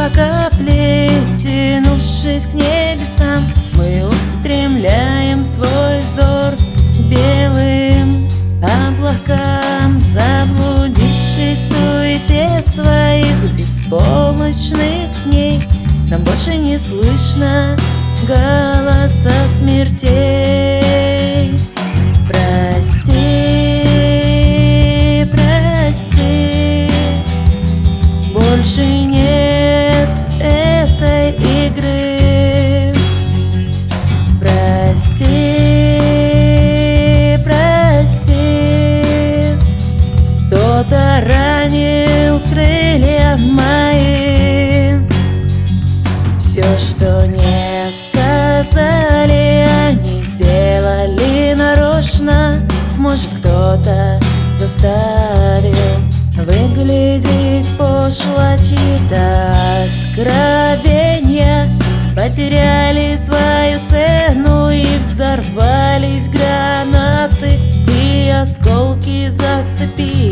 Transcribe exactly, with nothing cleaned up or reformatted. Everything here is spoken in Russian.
каплей, тянувшись к небесам, мы устремляем свой взор к белым облакам, заблудившись в суете своих беспомощных дней. Нам больше не слышно голоса смертей. Прости, прости, больше нет этой игры. Прости, прости, кто-то ранил крылья мои. Все, что не сказали, они сделали нарочно. Может, кто-то заставил выглядеть пошло чьи-то откровения. Потеряли свою цену и взорвались гранаты, и осколки зацепили